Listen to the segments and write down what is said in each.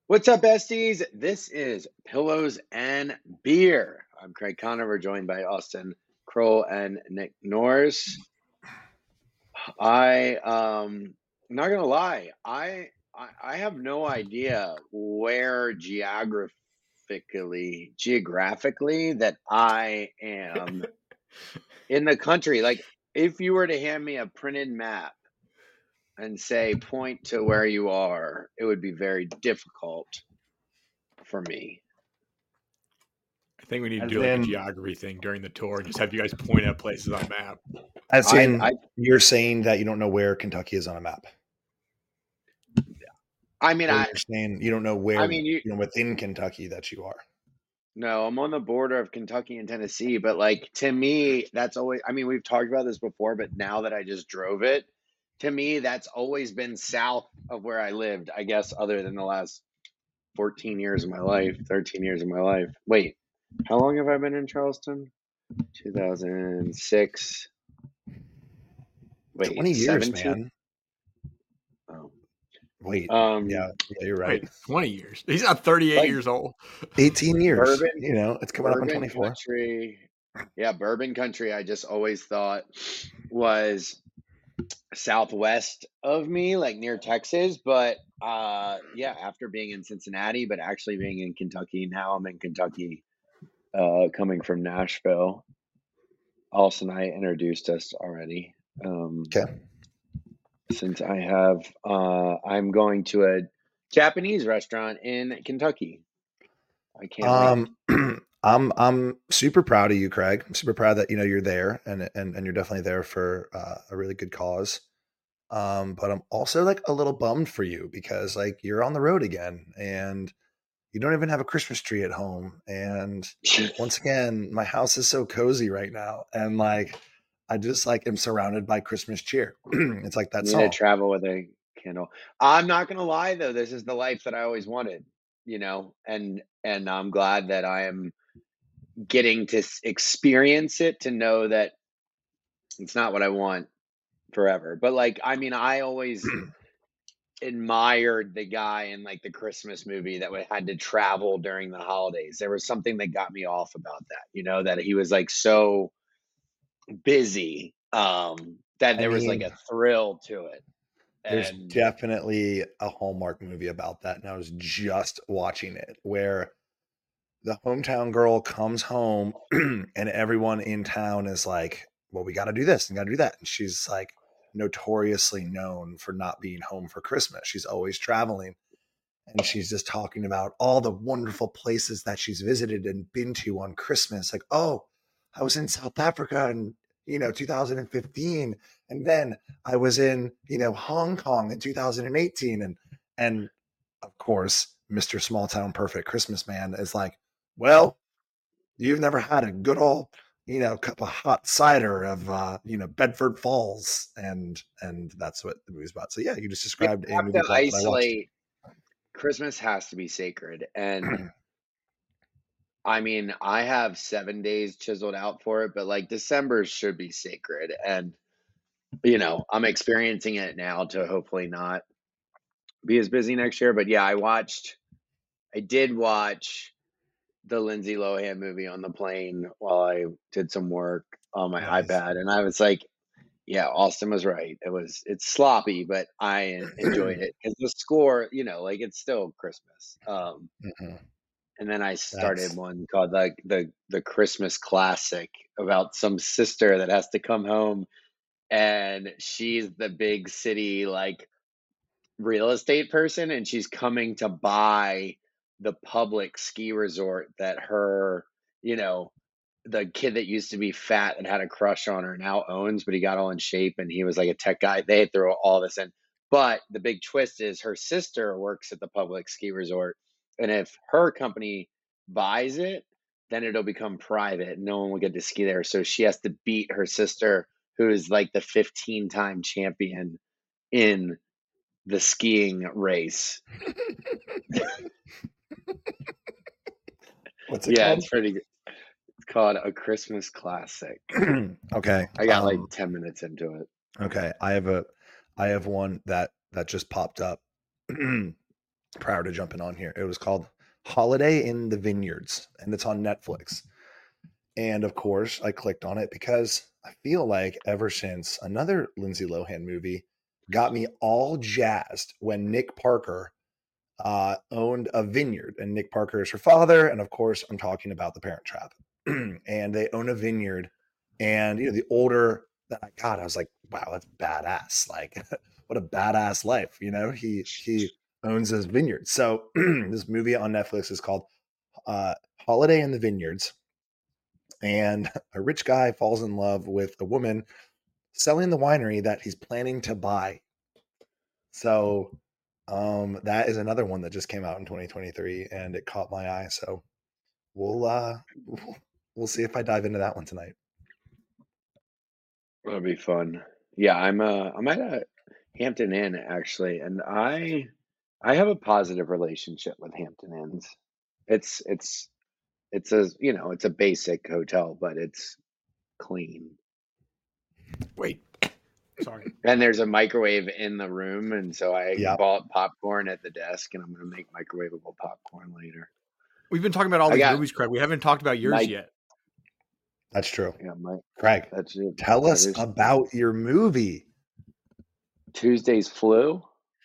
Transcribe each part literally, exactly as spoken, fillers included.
What's up, besties? This is Pillows and Beer. I'm Craig Conover, joined by Austin Kroll and Nick Norris. I um I'm not gonna lie, I, I I have no idea where geographically geographically that I am in the country. Like, if you were to hand me a printed map and say point to where you are, it would be very difficult for me. I think we need to As do like a in- geography thing during the tour and just have you guys point at places on a map. As I- in, I- you're saying that you don't know where Kentucky is on a map. I mean, Or I you're saying you don't know where, I mean, you, you know, within Kentucky that you are. no, I'm on the border of Kentucky and Tennessee, but like, to me, that's always, I mean, we've talked about this before, but now that I just drove it, to me, that's always been south of where I lived, I guess, other than the last fourteen years of my life, thirteen years of my life. Wait, how long have I been in Charleston? two thousand six. Wait, twenty years, seventeen? man. Oh. Wait, Um, yeah, yeah, you're right. Wait, twenty years. He's not thirty-eight Like- years old. eighteen years. Bourbon- you know, it's coming up on Bourbon twenty-four. country, yeah, bourbon country. I just always thought was southwest of me, like near Texas. But uh, yeah, after being in Cincinnati, but actually being in Kentucky, now I'm in Kentucky, uh, coming from Nashville. Austin and I introduced us already. Um, Okay. Since I have, uh, I'm going to a Japanese restaurant in Kentucky. I can't wait. Um, I'm I'm super proud of you, Craig. I'm super proud that you know you're there, and and and you're definitely there for uh, a really good cause. Um, but I'm also like a little bummed for you because like you're on the road again, and you don't even have a Christmas tree at home. And once again, my house is so cozy right now, and like I just like am surrounded by Christmas cheer. It's like that Need song. to travel with a candle. I'm not gonna lie though, this is the life that I always wanted, you know, and and I'm glad that I am getting to s- experience it, to know that it's not what I want forever. But like, I mean, I always admired the guy in like the Christmas movie that would- had to travel during the holidays. There was something that got me off about that, you know, that he was like so busy, um, that I there was like mean, a thrill to it. There's And definitely a Hallmark movie about that, and I was just watching it where the hometown girl comes home and everyone in town is like, well, we got to do this and got to do that. And she's like notoriously known for not being home for Christmas. She's always traveling. And she's just talking about all the wonderful places that she's visited and been to on Christmas. Like, oh, I was in South Africa in, you know, two thousand fifteen. And then I was in, you know, Hong Kong in two thousand eighteen. And, and of course, Mister Small Town Perfect Christmas Man is like, well, you've never had a good old, you know, cup of hot cider of, uh, you know, Bedford Falls, and and that's what the movie's about. So yeah, you just described you a have movie to plot that I watched. isolate. Christmas has to be sacred. And I mean, I have seven days chiseled out for it, but like December should be sacred. And, you know, I'm experiencing it now to hopefully not be as busy next year. But yeah, I watched, I did watch the Lindsay Lohan movie on the plane while I did some work on my Nice. iPad. And I was like, yeah, Austin was right. It was, it's sloppy, but I enjoyed it because the score, you know, like it's still Christmas. Um, Mhm. and then I started That's- one called like the the Christmas Classic about some sister that has to come home, and she's the big city like real estate person, and she's coming to buy the public ski resort that her, you know, the kid that used to be fat and had a crush on her now owns, but he got all in shape and he was like a tech guy. They throw all this in. But the big twist is her sister works at the public ski resort. And if her company buys it, then it'll become private. No one will get to ski there. So she has to beat her sister, who is like the fifteen time champion in the skiing race. What's it Yeah, called? it's pretty good. It's called A Christmas Classic. Okay. I got like um, ten minutes into it. Okay, I have a, I have one that that just popped up. prior to jumping on here. It was called Holiday in the Vineyards, and it's on Netflix. And of course, I clicked on it because I feel like ever since another Lindsay Lohan movie got me all jazzed when Nick Parker uh, owned a vineyard, and Nick Parker is her father. And of course, I'm talking about The Parent Trap. And they own a vineyard. And, you know, the older that I got, I was like, wow, that's badass. Like, what a badass life. You know, he, he owns his vineyard. So this movie on Netflix is called uh, Holiday in the Vineyards. And a rich guy falls in love with a woman selling the winery that he's planning to buy. So um, that is another one that just came out in twenty twenty-three, and it caught my eye. So we'll uh, we'll see if I dive into that one tonight. That'll be fun. Yeah, I'm uh I'm at a Hampton Inn actually, and I I have a positive relationship with Hampton Inns. It's it's it's a you know it's a basic hotel, but it's clean. Wait, sorry. And there's a microwave in the room, and so I Yep. bought popcorn at the desk, and I'm gonna make microwavable popcorn later. We've been talking about all I these got movies, Craig. We haven't talked about yours Mike. yet. That's true. Yeah, my Craig, that's it. tell That us is about your movie. Tuesday's Flu.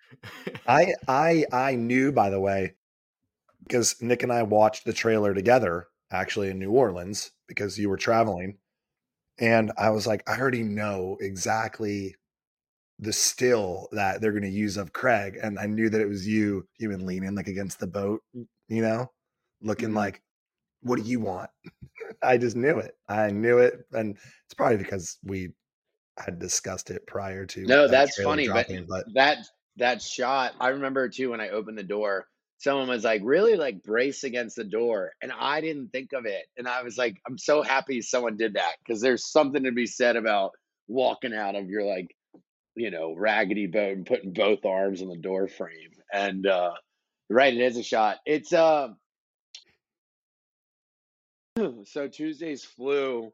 I I I knew, by the way, because Nick and I watched the trailer together, actually in New Orleans, because you were traveling. And I was like, I already know exactly the still that they're going to use of Craig. And I knew that it was you, you been leaning like against the boat, you know, looking Mhm. like, what do you want? I just knew it. I knew it. And it's probably because we had discussed it prior to No, that that's trailer funny, but dropping. But that that shot, I remember too when I opened the door, someone was like, really like brace against the door. And I didn't think of it. And I was like, I'm so happy someone did that because there's something to be said about walking out of your like, you know, raggedy boat and putting both arms on the door frame. And uh right, it is a shot. It's uh so Tuesday's Flu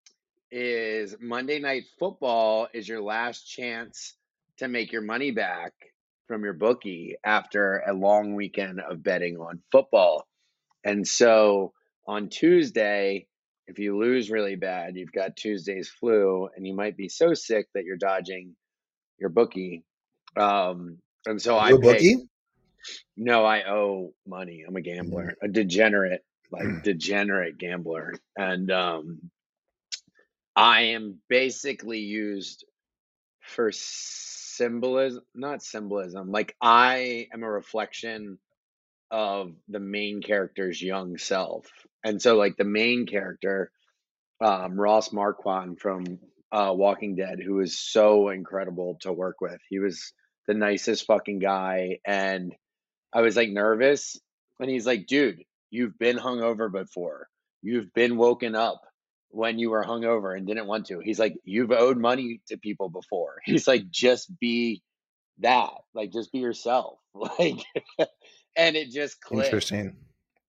is Monday Night Football is your last chance to make your money back from your bookie after a long weekend of betting on football. And so on Tuesday, if you lose really bad, you've got Tuesday's Flu, and you might be so sick that you're dodging your bookie. Um, and so I real picked, bookie? no, I owe money. I'm a gambler, a degenerate, like Mm. degenerate gambler. And um, I am basically used for symbolism, not symbolism. Like I am a reflection of the main character's young self. And so like the main character, um, Ross Marquand from uh, Walking Dead, who is so incredible to work with. He was the nicest fucking guy. And I was like nervous. And he's like, dude, you've been hungover before. You've been woken up when you were hungover and didn't want to. He's like, you've owed money to people before. He's like, just be that. Like, just be yourself. Like, and it just clicked. Interesting.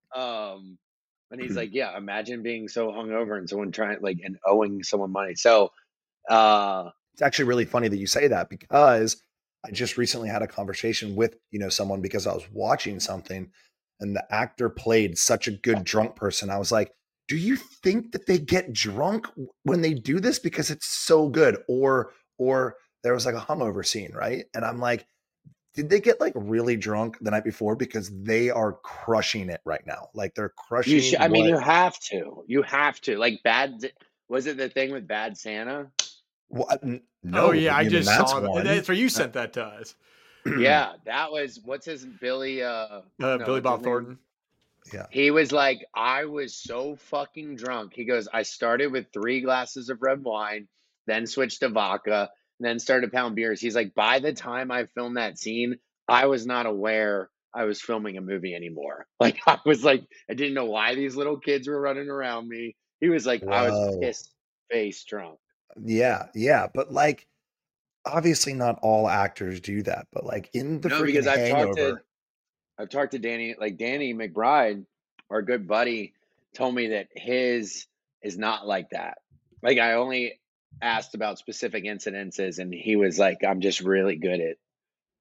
Um, and he's like, yeah, imagine being so hungover and someone trying like and owing someone money. So, uh, It's actually really funny that you say that because I just recently had a conversation with, you know, someone because I was watching something and the actor played such a good drunk person. I was like, do you think that they get drunk when they do this because it's so good? Or or there was like a hungover scene, right? And I'm like, did they get like really drunk the night before because they are crushing it right now? Like they're you crushing should, I mean, what you have to, you have to like bad. Was it the thing with Bad Santa? what n- Oh no, yeah, I I mean, just that's saw that. one. That's where you sent that to us. Yeah, that was what's his Billy uh Uh, no, Billy what's Bob his name? Thornton. Yeah. He was like, I was so fucking drunk. He goes, I started with three glasses of red wine, then switched to vodka, then started pound beers. He's like, by the time I filmed that scene, I was not aware I was filming a movie anymore. Like I was like, I didn't know why these little kids were running around me. He was like, I was Whoa. pissed face drunk. Yeah, yeah, but like obviously not all actors do that, but like in the No, freaking because I've talked to Hangover, I've talked to Danny, like Danny McBride, our good buddy, told me that his is not like that. Like I only asked about specific incidences, and he was like, "I'm just really good at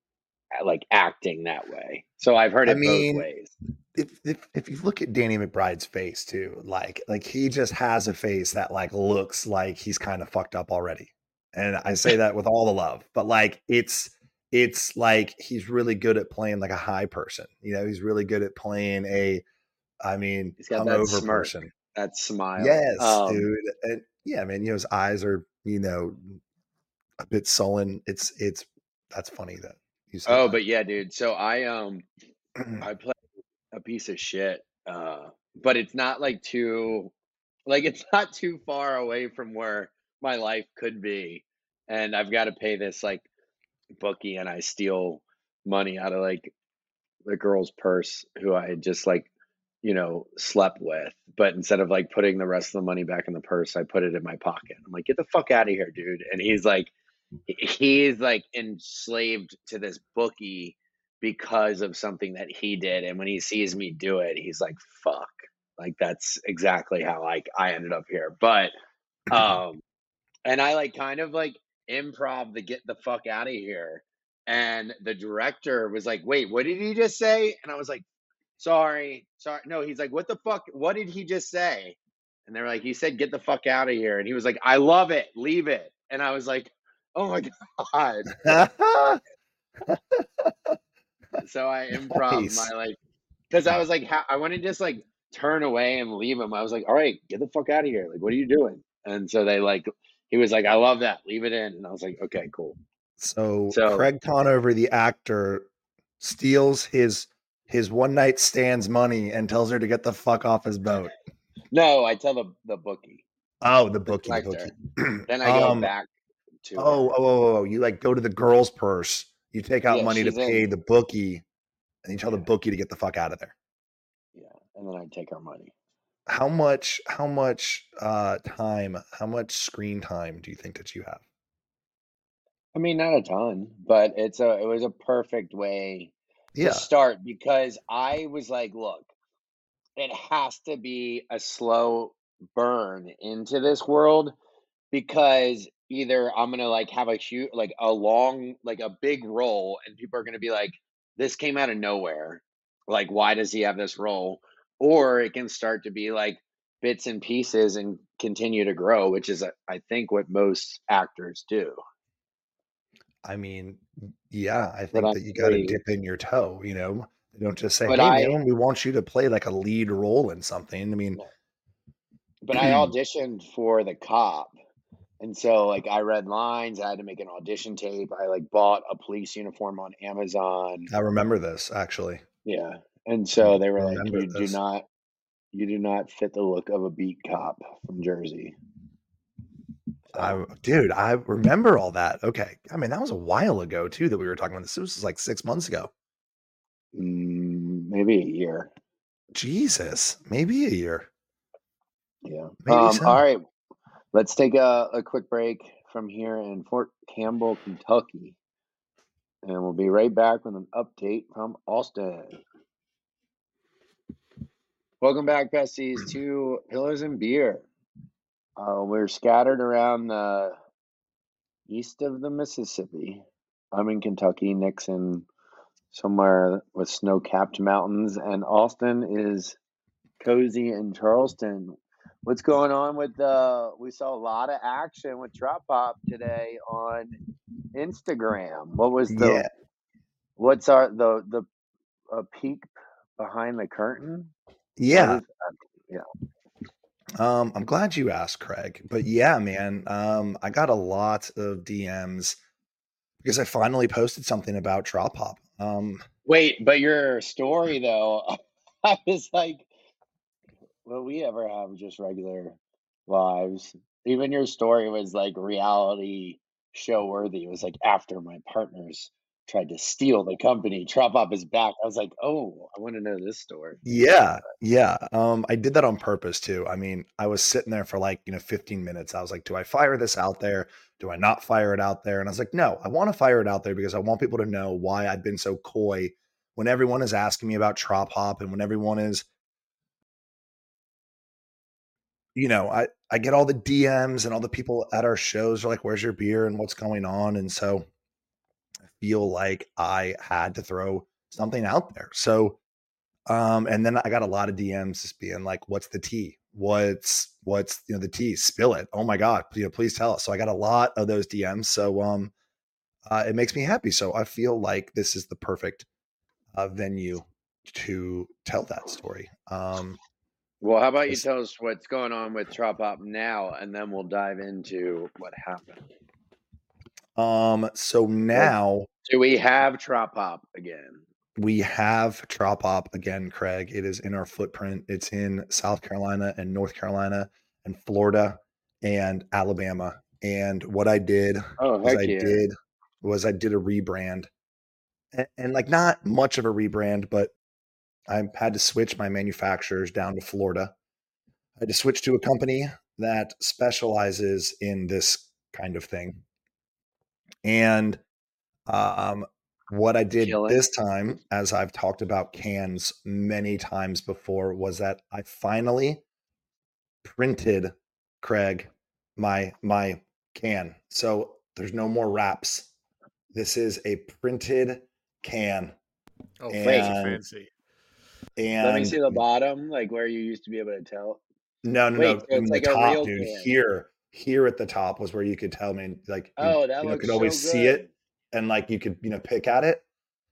like acting that way. So I've heard I it both mean, ways. if, if if you look at Danny McBride's face too, like like he just has a face that like looks like he's kind of fucked up already. And I say that with all the love, but like it's it's like he's really good at playing like a high person. You know, he's really good at playing a, I mean, He's got that hungover smirk, person. that smile. Yes, Um, dude. And yeah, man, you know, his eyes are, you know, a bit sullen. It's it's that's funny that you said oh, that. but yeah, dude. So I um I play a piece of shit, uh, but it's not like too like it's not too far away from where my life could be, and I've got to pay this like bookie, and I steal money out of like the girl's purse who I had just like, you know, slept with. But instead of like putting the rest of the money back in the purse, I put it in my pocket. I'm like, get the fuck out of here, dude. And he's like, he's like enslaved to this bookie because of something that he did. And when he sees me do it, he's like, fuck. Like that's exactly how like I ended up here. But um and I like kind of like improv the get the fuck out of here. And the director was like, wait, what did he just say? And I was like, sorry, sorry. No, he's like, what the fuck? What did he just say? And they're like, he said, get the fuck out of here. And he was like, I love it. Leave it. And I was like, oh my God. So I improv my Nice. like, because I was like, ha- I want to just like turn away and leave him. I was like, all right, get the fuck out of here. Like, what are you doing? And so they like, he was like, I love that. Leave it in. And I was like, okay, cool. So So Craig Conover, the actor, steals his his one night stand's money and tells her to get the fuck off his boat. no, I tell the the bookie, Oh, the the bookie, the collector. bookie. Then I go um. back to Oh, her. oh, oh, oh, you like go to the girl's purse. You take out Yeah, money to she's pay in. the bookie, and you tell the Yeah, bookie to get the fuck out of there. yeah. And then I take her money. How much? How much uh, time? How much screen time do you think that you have? I mean, not a ton, but it's a it was a perfect way to Yeah, start because I was like, look, it has to be a slow burn into this world because either I'm gonna like have a huge like a long like a big role and people are gonna be like, this came out of nowhere. Like, why does he have this role? Or it can start to be like bits and pieces and continue to grow, which is uh, I think what most actors do. I mean, yeah, I But think I'm that you got to really dip in your toe. You know, they don't just say, but "Hey, I man, we want you to play like a lead role in something." I mean, but I auditioned for the cop. And so like I read lines, I had to make an audition tape. I like bought a police uniform on Amazon. I remember this actually. Yeah. And I so they were like, remember you do this. not you do not fit the look of a beat cop from Jersey. I, So dude, I remember all that. Okay, I mean that was a while ago too that we were talking about this. This was like six months ago. mm, maybe a year. Jesus, maybe a year, Yeah. maybe Um, so. all right. Let's take a, a quick break from here in Fort Campbell, Kentucky. And we'll be right back with an update from Austin. Welcome back, besties, to Pillars and Beer. Uh, we're scattered around the east of the Mississippi. I'm in Kentucky, Nixon, somewhere with snow-capped mountains, and Austin is cozy in Charleston. What's going on with the? We saw a lot of action with Trop Pop today on Instagram. What was the? Yeah, What's our the the a peek behind the curtain? What yeah. is? Yeah. Um, I'm glad you asked, Craig. But yeah, man, um, I got a lot of D Ms because I finally posted something about Trop Pop. Um, Wait, but your story though, I was like, will we ever have just regular lives? Even your story was like reality show worthy. It was like after my partners tried to steal the company, Trop Up is back. I was like, oh, I want to know this story. yeah, yeah. Um, I did that on purpose too. I mean, I was sitting there for like, you know, fifteen minutes. I was like, do I fire this out there? Do I not fire it out there? And I was like, no, I want to fire it out there because I want people to know why I've been so coy when everyone is asking me about Trop Hop and when everyone is, you know, I, I get all the D Ms and all the people at our shows are like, where's your beer and what's going on? And so I feel like I had to throw something out there. So, um, and then I got a lot of D Ms just being like, what's the tea? What's, what's, you know, the tea? Spill it. Oh my God, you know, please tell us. So I got a lot of those D Ms. So, um, uh, it makes me happy. So I feel like this is the perfect uh, venue to tell that story. Um, Well, how about you Yes. tell us what's going on with Trop Pop now, and then we'll dive into what happened. um, so now Do we have Trop Pop again? we have Trop Pop again, Craig. It is in our footprint. It's in South Carolina and North Carolina and Florida and Alabama. And what I did Oh, was heck I yeah. did was I did a rebrand, and, and like not much of a rebrand, but I had to switch my manufacturers down to Florida. I had to switch to a company that specializes in this kind of thing. And um, what I did Killing this it. time, as I've talked about cans many times before, was that I finally printed, Craig, my my can. So there's no more wraps. This is a printed can. Oh, Wait. fancy, And fancy. Let me and see the bottom, like where you used to be able to tell. no, no, Wait, no. so I it's mean the like a top, real dude. can. Here, here at the top was where you could tell me, like you, Oh, that you know, looks could always so see good. it, and like you could, you know, pick at it.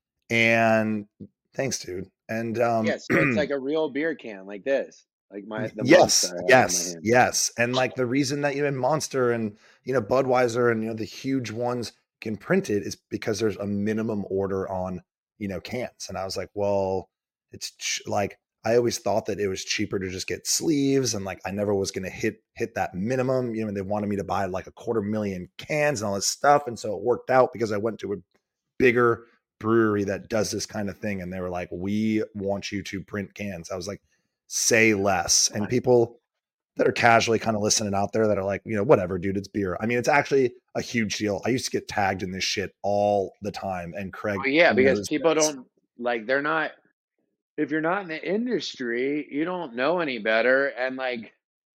And thanks, dude. And um, Yeah, so it's like a real beer can, like this, like my the yes, Monster I have in my yes, hand. yes. And like the reason that you in Monster and you know Budweiser and you know the huge ones can print it is because there's a minimum order on you know cans. And I was like, well, it's ch- like I always thought that it was cheaper to just get sleeves, and like I never was going to hit hit that minimum. You know, and they wanted me to buy like a quarter million cans and all this stuff, and so it worked out because I went to a bigger brewery that does this kind of thing, and they were like, we want you to print cans. I was like, say less. And people that are casually kind of listening out there that are like, you know, whatever, dude, it's beer. I mean, it's actually a huge deal. I used to get tagged in this shit all the time, and Craig Well, yeah, because knows people this. don't like they're not if you're not in the industry, you don't know any better, and like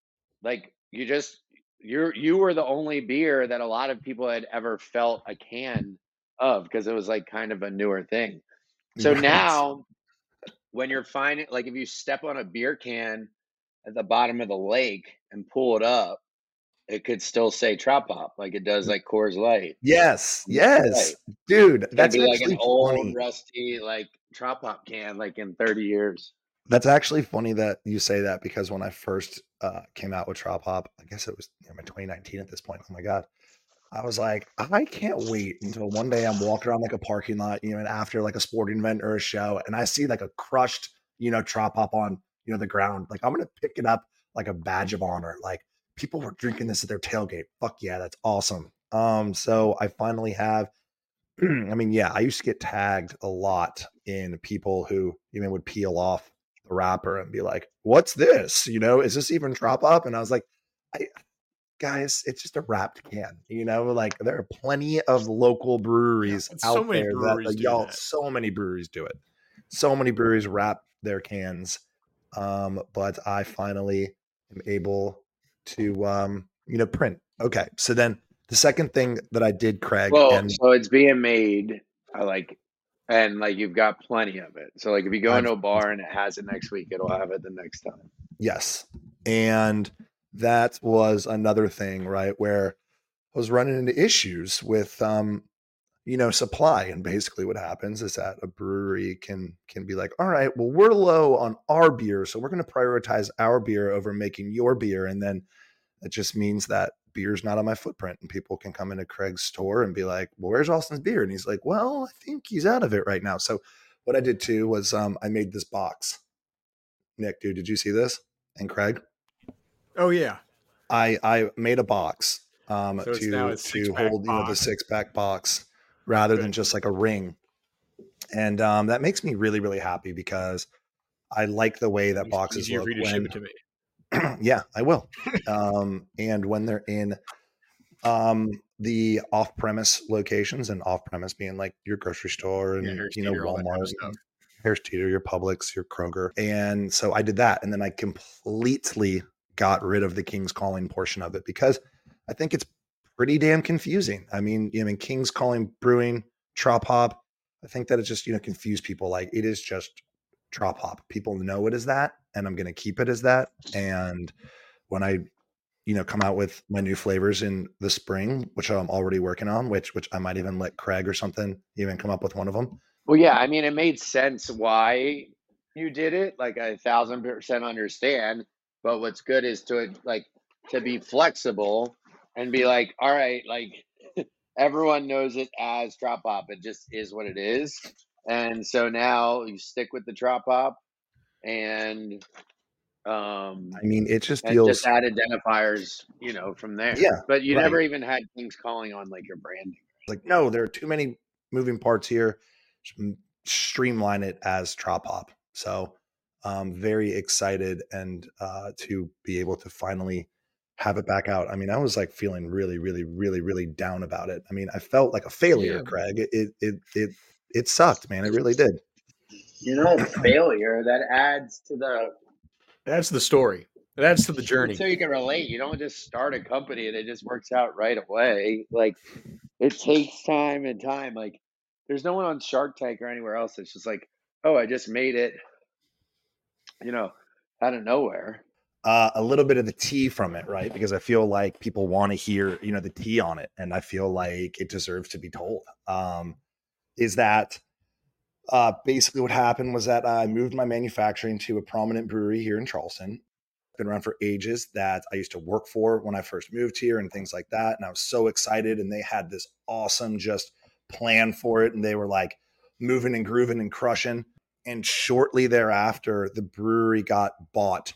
like you just you're you were the only beer that a lot of people had ever felt a can of because it was like kind of a newer thing. So Right. now when you're finding like if you step on a beer can at the bottom of the lake and pull it up, it could still say Trop Pop like it does like Coors Light. Yes, Right. yes, dude. It's gonna That's be like an actually old funny. rusty like Trop Pop can like in thirty years. That's actually funny that you say that because when I first uh, came out with Trop Hop, I guess it was you know, my twenty nineteen at this point. Oh my God. I was like, I can't wait until one day I'm walking around like a parking lot, you know, and after like a sporting event or a show, and I see like a crushed, you know, Trop Hop on, you know, the ground. Like I'm gonna pick it up like a badge of honor. Like people were drinking this at their tailgate. Fuck yeah, that's awesome. Um, so I finally have. I mean, yeah, I used to get tagged a lot in people who even would peel off the wrapper and be like, "What's this? You know, is this even Trop Up?" And I was like, I, guys, it's just a wrapped can. You know, like there are plenty of local breweries Yeah, out so many there that breweries uh, do y'all. that. So many breweries do it. So many breweries wrap their cans. Um, but I finally am able to, um, you know, print. Okay, so then the second thing that I did, Craig, Well, and so it's being made. I like, and like you've got plenty of it. So like if you go I've into a bar and it has it next week, it'll have it the next time. yes. And that was another thing, right? Where I was running into issues with um, you know, supply. And basically what happens is that a brewery can can be like, all right, well, we're low on our beer, so we're gonna prioritize our beer over making your beer. And then it just means that beer's not on my footprint. And people can come into Craig's store and be like, well, where's Austin's beer? And he's like, well, I think he's out of it right now. So what I did too was um, I made this box. Nick, dude, did you see this? And Craig? Oh yeah. I I made a box um, So it's now to a to six-pack hold you know the box. six pack box rather than Good. just like a ring, and um, that makes me really really happy because I like the way that It's boxes easier for look you to ship when it to me. yeah I will um, and when they're in um, the off premise locations, and off premise being like your grocery store and Yeah, Harris you know Teeter, all that kind of Walmart, stuff. Harris Teeter, your Publix, your Kroger. And so I did that. And then I completely got rid of the King's Calling portion of it because I think it's pretty damn confusing. I mean, I mean, King's Calling Brewing Trop Hop. I think that it just, you know, confused people. Like it is just Trop Hop. People know it as that, and I'm going to keep it as that. And when I, you know, come out with my new flavors in the spring, which I'm already working on, which which I might even let Craig or something even come up with one of them. Well, yeah, I mean, it made sense why you did it. Like I a thousand percent understand. But what's good is to like to be flexible and be like, all right, like everyone knows it as Trop Hop. It just is what it is. And so now you stick with the Trop Hop and um I mean, it just and just feels, add identifiers, you know, from there. yeah, But you right. never even had things calling on like your branding. Like, no, there are too many moving parts here. Just m- streamline it as Trop Hop. So I'm very excited and uh, to be able to finally have it back out. I mean, I was like feeling really, really, really, really down about it. I mean, I felt like a failure, Yeah. Craig. It it it it, it sucked, man. It really did. You know, failure that adds to the That's the story. It adds to the it's journey. so you can relate. You don't just start a company and it just works out right away. Like it takes time and time. Like there's no one on Shark Tank or anywhere else that's just like, oh, I just made it, you know, out of nowhere. Uh, a little bit of the tea from it, right? Because I feel like people want to hear, you know, the tea on it, and I feel like it deserves to be told. Um, is that Uh, basically, what happened was that I moved my manufacturing to a prominent brewery here in Charleston. Been around for ages, that I used to work for when I first moved here and things like that. And I was so excited, and they had this awesome just plan for it. And they were like moving and grooving and crushing. And shortly thereafter, the brewery got bought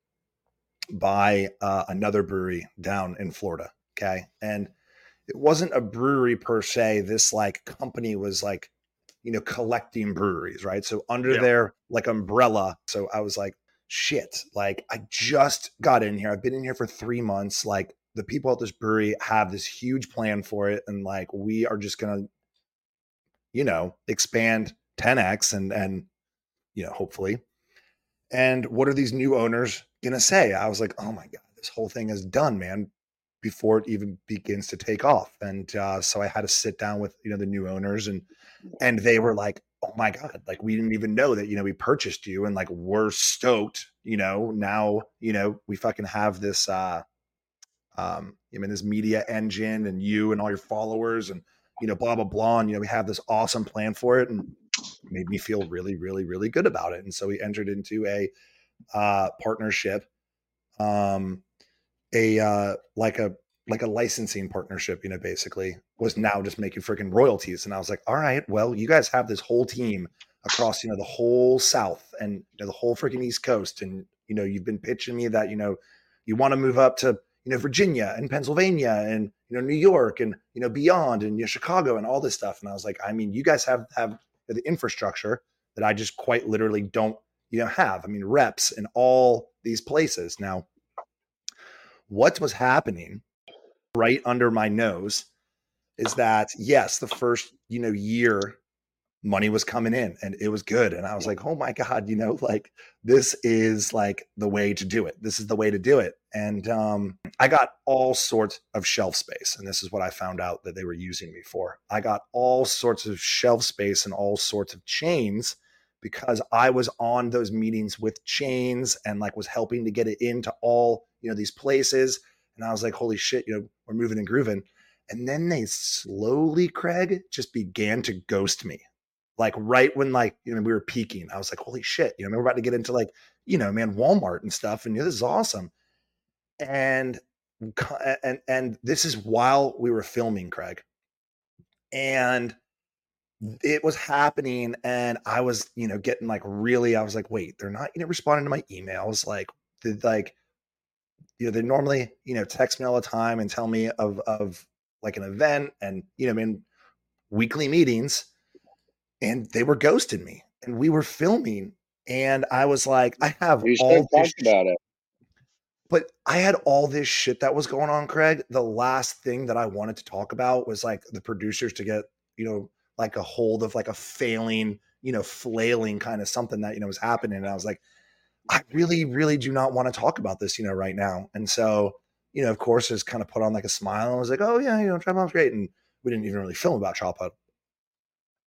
by uh, another brewery down in Florida. Okay. And it wasn't a brewery per se. This like company was like, you know, collecting breweries, right? So under Yeah. their like umbrella. So I was like, shit, like I just got in here. I've been in here for three months. Like the people at this brewery have this huge plan for it. And like, we are just going to, you know, expand ten X and, and, you know, hopefully. And what are these new owners going to say? I was like, oh my God, this whole thing is done, man, before it even begins to take off. And uh, so I had to sit down with, you know, the new owners, and, and they were like, oh my God, like we didn't even know that, you know, we purchased you, and like, we're stoked, you know, now, you know, we fucking have this, uh, um, I mean, this media engine and you and all your followers and, you know, blah, blah, blah. And, you know, we have this awesome plan for it, and it made me feel really, really, really good about it. And so we entered into a, uh, partnership, um, a, uh, like a, like a licensing partnership, you know, basically was now just making freaking royalties. And I was like, all right, well, you guys have this whole team across, you know, the whole South and, you know, the whole freaking East Coast. And, you know, you've been pitching me that, you know, you want to move up to, you know, Virginia and Pennsylvania and, you know, New York and, you know, beyond, and, you know, Chicago and all this stuff. And I was like, I mean, you guys have, have the infrastructure that I just quite literally don't, you know, have. I mean, reps in all these places. Now, what was happening right under my nose is that, yes, the first, you know, year money was coming in and it was good. And I was like, oh my God, you know, like this is like the way to do it. This is the way to do it. And um, I got all sorts of shelf space. And this is what I found out that they were using me for. I got all sorts of shelf space and all sorts of chains because I was on those meetings with chains and like was helping to get it into all, you know, these places. And I was like, holy shit, you know, we're moving and grooving. And then they slowly, Craig, just began to ghost me. Like right when like, you know, we were peaking, I was like, holy shit, you know, we're about to get into like, you know, man, Walmart and stuff. And you know, this is awesome. And, and, and this is while we were filming, Craig. And it was happening. And I was, you know, getting like really, I was like, wait, they're not, you know, responding to my emails. Like, the, like, you know, they normally, you know, text me all the time and tell me of, of like an event and, you know, I mean, weekly meetings, and they were ghosting me and we were filming. And I was like, I have You should all have this talked about it. But I had all this shit that was going on, Craig. The last thing that I wanted to talk about was like the producers to get, you know, like a hold of like a failing, you know, flailing kind of something that, you know, was happening. And I was like, I really, really do not want to talk about this, you know, right now. And so, you know, of course, just kind of put on like a smile and was like, oh yeah, you know, Trop Hop's great. And we didn't even really film about Trop Hop.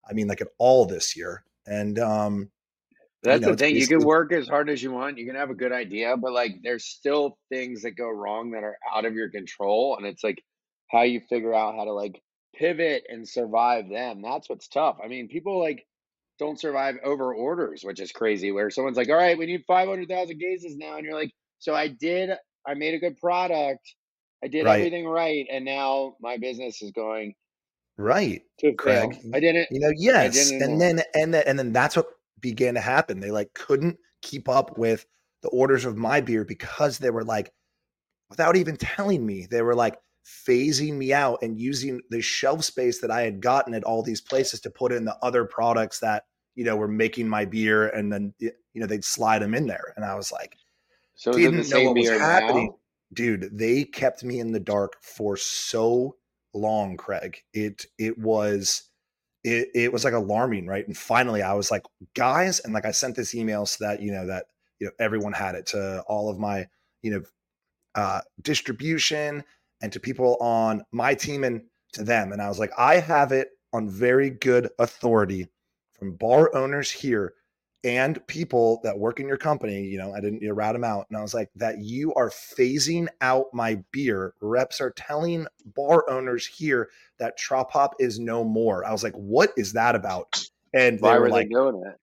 I mean, like at all this year. And, um, you That's know, the it's thing. You can basically work as hard as you want. You can have a good idea, but like there's still things that go wrong that are out of your control. And it's like how you figure out how to like pivot and survive them. That's what's tough. I mean, people like don't survive over orders, which is crazy, where someone's like, all right, we need five hundred thousand cases now. And you're like, so I did, I made a good product. I did right. everything right. And now my business is going Right, to Craig. fail. I didn't, You know, I yes. And didn't, then and then and then that's what began to happen. They like couldn't keep up with the orders of my beer because they were like, without even telling me, they were like phasing me out and using the shelf space that I had gotten at all these places to put in the other products that, you know, were making my beer, and then you know, they'd slide them in there. And I was like, so is it the didn't know same what was beer happening. now? Dude, they kept me in the dark for so long, Craig. It it was it, it was like alarming, right? And finally I was like, guys, and like I sent this email so that, you know, that, you know, everyone had it to all of my, you know, uh, distribution and to people on my team and to them. And I was like, I have it on very good authority from bar owners here and people that work in your company. You know, I didn't you know, rat them out. And I was like, that you are phasing out my beer. Reps are telling bar owners here that Trop Hop is no more. I was like, what is that about? And they Why were were they like, doing it?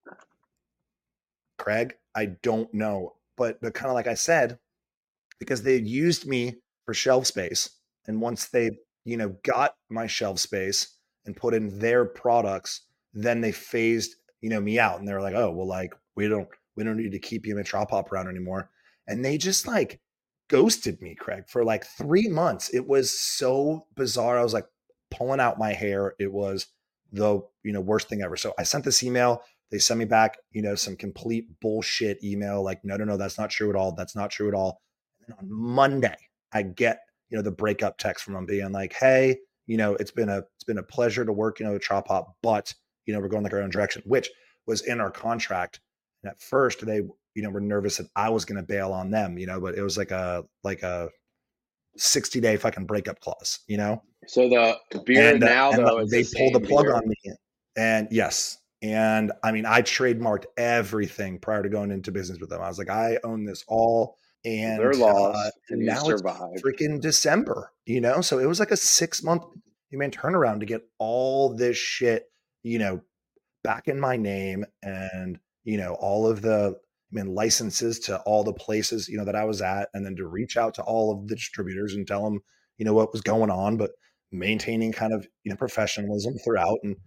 Craig, I don't know. But, but kind of like I said, because they used me for shelf space. And once they, you know, got my shelf space and put in their products, then they phased, you know, me out. And they're like, oh, well, like, we don't, we don't need to keep you in Trop Hop around anymore. And they just like ghosted me, Craig, for like three months. It was so bizarre. I was like pulling out my hair. It was the, you know, worst thing ever. So I sent this email. They sent me back, you know, some complete bullshit email. Like, no, no, no, that's not true at all. That's not true at all. And on Monday, I get, you know, the breakup text from them being like, hey, you know, it's been a it's been a pleasure to work, you know, with Trop Hop, but you know, we're going like our own direction, which was in our contract. And at first they, you know, were nervous that I was gonna bail on them, you know, but it was like a like a sixty day fucking breakup clause, you know? So the beer And uh, now and though is the they pulled the same plug on beer. me. And yes. And I mean, I trademarked everything prior to going into business with them. I was like, I own this all. They're And uh, lost and and you now it's survived. freaking December, you know? So it was like a six month human turnaround to get all this shit, you know, back in my name, and, you know, all of the I mean, licenses to all the places, you know, that I was at, and then to reach out to all of the distributors and tell them, you know, what was going on, but maintaining kind of, you know, professionalism throughout. And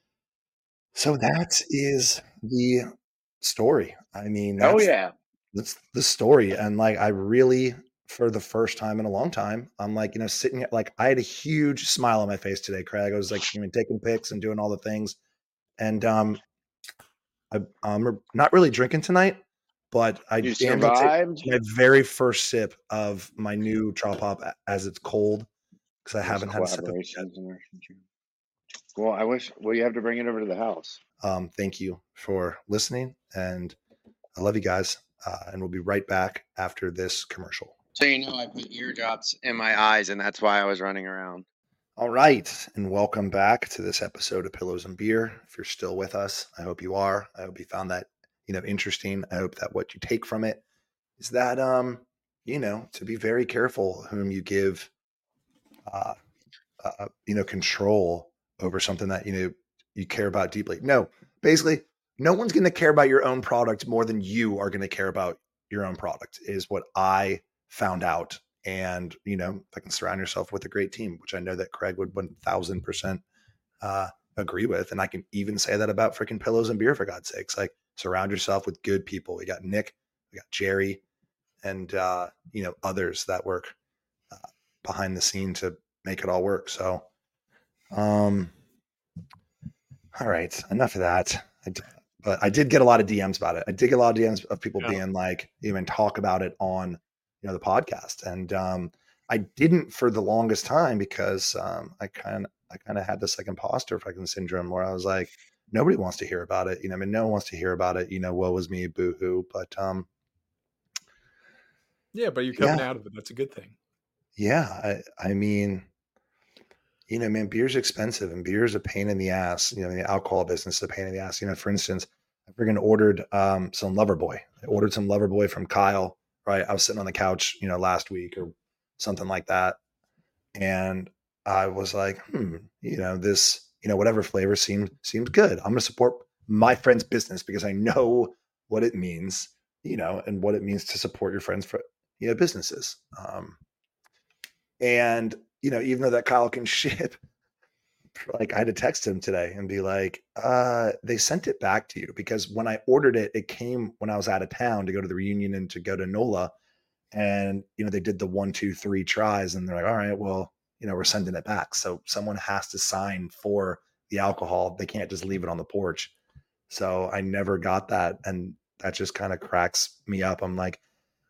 so that is the story. I mean, Hell that's yeah. that's the story. And like, I really, for the first time in a long time, I'm like, you know, sitting here, like I had a huge smile on my face today, Craig. I was like, you know, taking pics and doing all the things. And um, I, I'm not really drinking tonight, but I You am going to take survived. my very first sip of my new Trop Hop as it's cold, because I Those haven't had a sip of it yet. collaborations and everything. Well, I wish. Well, you have to bring it over to the house. Um, thank you for listening, and I love you guys. Uh, and we'll be right back after this commercial. So you know, I put ear drops in my eyes, and that's why I was running around. All right, and welcome back to this episode of Pillows and Beer. If you're still with us, I hope you are. I hope you found that, you know, interesting. I hope that what you take from it is that, um, you know, to be very careful whom you give, uh, uh, you know, control over something that, you know, you care about deeply. No, basically, no one's going to care about your own product more than you are going to care about your own product, is what I found out. And, you know, if I can surround yourself with a great team, which I know that Craig would one thousand percent uh, agree with. And I can even say that about freaking Pillows and Beer, for God's sakes. Like, surround yourself with good people. We got Nick, we got Jerry, and, uh, you know, others that work uh, behind the scene to make it all work. So, um, all right, enough of that. I d- but I did get a lot of D Ms about it. I did get a lot of D Ms of people Yeah. being like, even talk about it on, you know, the podcast. And um, I didn't for the longest time because um, I kind of, I kind of had this like imposter fucking syndrome where I was like, nobody wants to hear about it. You know, I mean, no one wants to hear about it. You know, woe was me, boo hoo. But um, Yeah, but you're coming yeah, out of it. That's a good thing. yeah. I, I mean, you know, man, beer's expensive and beer's a pain in the ass. You know, the alcohol business is a pain in the ass. You know, for instance, I freaking ordered um, some Loverboy. I ordered some Loverboy from Kyle, right? I was sitting on the couch, you know, last week or something like that. And I was like, hmm, you know, this, you know, whatever flavor seems seems good. I'm gonna support my friend's business because I know what it means, you know, and what it means to support your friends for, you know, businesses. Um, and you know, even though that Kyle can ship, like I had to text him today and be like, uh, they sent it back to you because when I ordered it, it came when I was out of town to go to the reunion and to go to NOLA. And, you know, they did the one, two, three tries and they're like, all right, well, you know, we're sending it back. So someone has to sign for the alcohol. They can't just leave it on the porch. So I never got that. And that just kind of cracks me up. I'm like,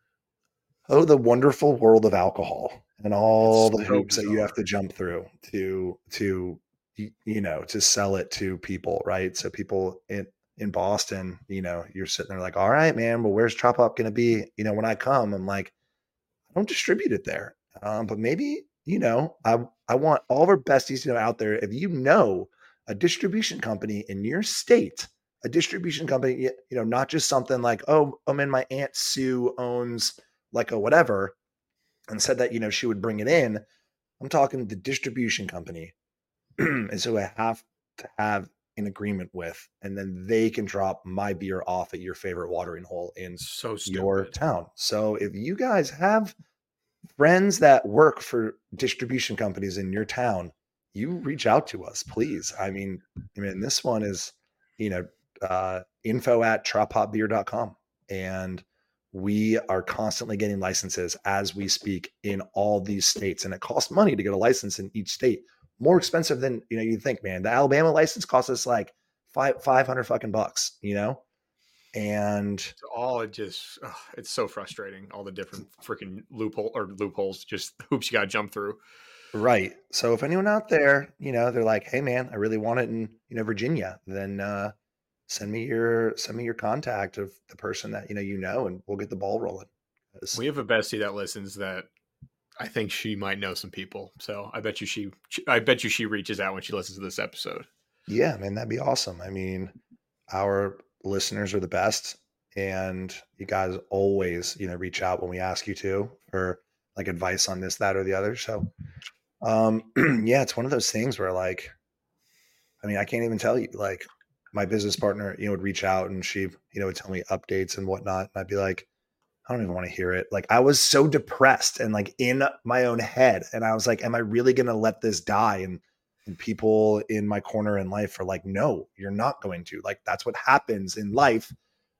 oh, the wonderful world of alcohol and all It's the so hoops that you have bizarre. to jump through to, to, y- you know, to sell it to people. Right. So people in, in Boston, you know, you're sitting there like, all right, man, well, where's Chop Up going to be? You know, when I come, I'm like, I don't distribute it there. Um, but maybe, you know, I I want all of our besties to know out there, if you know a distribution company in your state, a distribution company, y- you know, not just something like, oh, I'm in my Aunt Sue owns like a whatever, and said that, you know, she would bring it in. I'm talking the distribution company. And so I have to have an agreement with, and then they can drop my beer off at your favorite watering hole in So your stupid. town. So if you guys have friends that work for distribution companies in your town, you reach out to us, please. I mean, I mean, this one is, you know, uh, info at trop hop beer dot com. And we are constantly getting licenses as we speak in all these states. And it costs money to get a license in each state. More expensive than, you know, you think, man. The Alabama license costs us like five, 500 fucking bucks, you know? And It's all it just ugh, it's so frustrating. All the different freaking loophole or loopholes, just hoops you got to jump through. right. So if anyone out there, you know, they're like, "Hey man, I really want it in, you know, Virginia," then uh send me your send me your contact of the person that, you know, you know, and we'll get the ball rolling. 'Cause, We have a bestie that listens that I think she might know some people. So I bet you she, I bet you she reaches out when she listens to this episode. yeah, man, that'd be awesome. I mean, our listeners are the best and you guys always, you know, reach out when we ask you to for like advice on this, that, or the other. So um yeah, it's one of those things where like, I mean, I can't even tell you. Like, my business partner, you know, would reach out and she, you know, would tell me updates and whatnot. And I'd be like, I don't even want to hear it. Like, I was so depressed and like in my own head. And I was like, am I really going to let this die? And, and people in my corner in life are like, no, you're not going to. Like, that's what happens in life.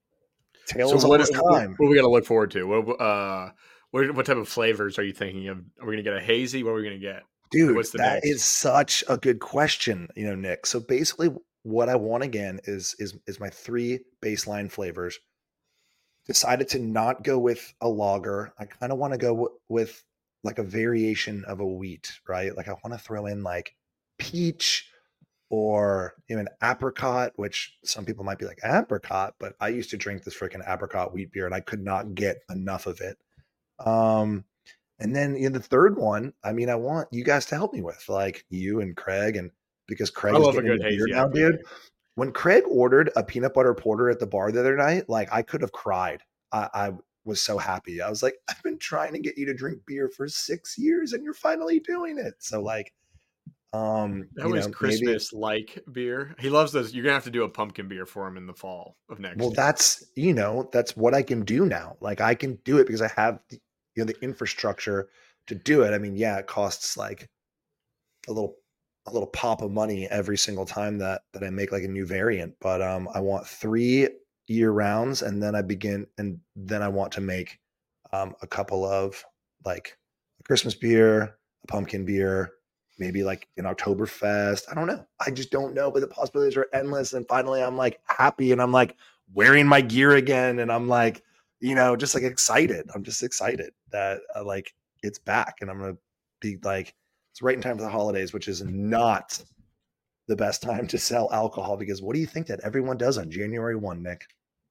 So Tales all what, this what, time. what are we got to look forward to? What, uh, what, what type of flavors are you thinking of? Are we going to get a hazy? What are we going to get? Like, Dude, what's the that next? is such a good question, you know, Nick. So basically what I want again is is is my three baseline flavors. Decided to not go with a lager. I kind of want to go w- with like a variation of a wheat, right? Like I want to throw in like peach or even apricot, which some people might be like apricot, but I used to drink this freaking apricot wheat beer and I could not get enough of it. Um, and then in the third one, I mean, I want you guys to help me with like you and Craig, and because I Craig is love a getting good into beer hazy now, dude. I P A. When Craig ordered a peanut butter porter at the bar the other night, like I could have cried. I, I was so happy. I was like, I've been trying to get you to drink beer for six years and you're finally doing it. So like, um, That you was know, maybe, Christmas like beer. He loves those. You're gonna have to do a pumpkin beer for him in the fall of well, next year. that's, you know, that's what I can do now. Like I can do it because I have the, you know, the infrastructure to do it. I mean, yeah, it costs like a little a little pop of money every single time that that I make like a new variant. But um, I want three year rounds, and then I begin, and then I want to make um, a couple of like a Christmas beer, a pumpkin beer, maybe like an Oktoberfest. I don't know. I just don't know, but the possibilities are endless. And finally, I'm like happy, and I'm like wearing my gear again, and I'm like, you know, just like excited. I'm just excited that uh, like it's back, and I'm gonna be like it's right in time for the holidays, which is not the best time to sell alcohol because what do you think that everyone does on January first, Nick?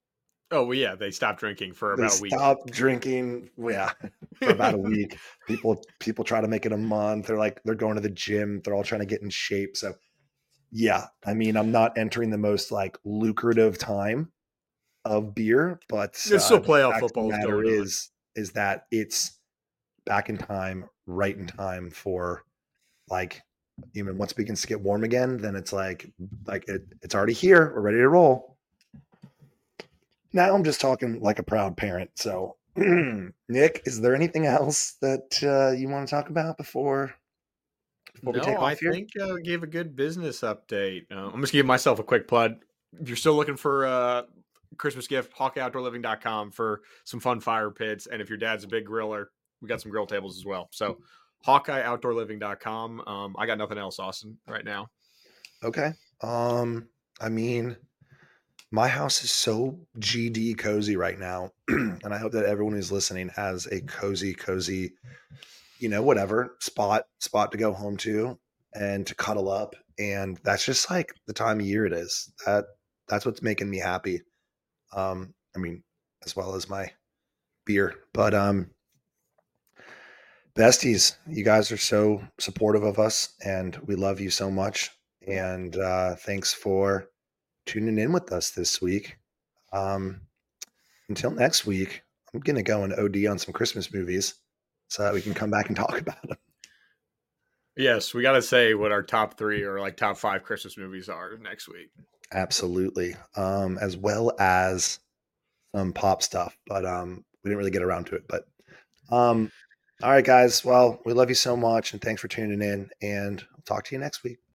Oh, well, yeah, they stopped drinking for They about a week. stopped drinking, yeah, for about a week. People people try to make it a month. They're like they're going to the gym. They're all trying to get in shape. So yeah, I mean, I'm not entering the most like lucrative time of beer, but There's uh, still the playoff fact of the football matter going on. is is that it's back in time, right in time for like even once it begins to get warm again, then it's like like it, it's already here. We're ready to roll. Now I'm just talking like a proud parent. So, Nick, is there anything else that uh, you want to talk about before before we take No, I off here? think uh, gave a good business update. Uh, I'm just giving myself a quick plug. If you're still looking for a Christmas gift, hawkeye outdoor living dot com for some fun fire pits. And if your dad's a big griller, we got some grill tables as well. So hawkeye outdoor living dot com. Um, I got nothing else, Austin, right now. Okay. Um, I mean, my house is so G D cozy right now, and I hope that everyone who's listening has a cozy, cozy, you know, whatever spot spot to go home to and to cuddle up. And that's just like the time of year it is. That that's what's making me happy. Um, I mean, as well as my beer. But um besties, you guys are so supportive of us and we love you so much. And uh thanks for tuning in with us this week. Um until next week, I'm gonna go and O D on some Christmas movies so that we can come back and talk about them. Yes, we got to say what our top three or like top five Christmas movies are next week. Absolutely. Um, as well as some pop stuff, but um, we didn't really get around to it. But um, all right, guys. Well, we love you so much, and thanks for tuning in. And we'll talk to you next week.